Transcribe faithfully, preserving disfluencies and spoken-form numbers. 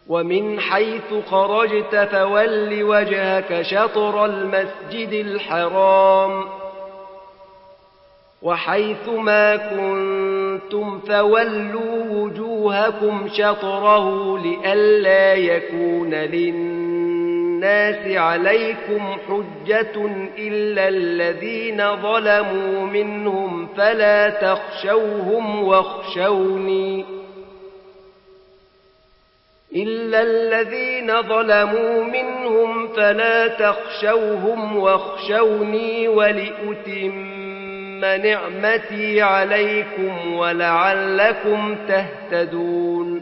ومن حيث خرجت فول وجهك شطر المسجد الحرام وحيث ما كنتم فولوا وجوهكم شطره لئلا يكون للناس عليكم حجة إلا الذين ظلموا منهم فلا تخشوهم واخشوني إلا الذين ظلموا منهم فلا تخشوهم واخشوني ولأتم نعمتي عليكم ولعلكم تهتدون